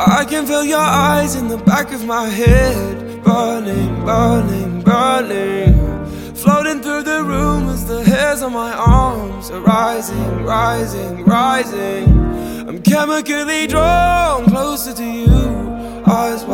I can feel your eyes in the back of my head, burning, burning, burning, floating through the room as the hairs on my arms are rising, rising, rising. I'm chemically drawn closer to you, eyes wide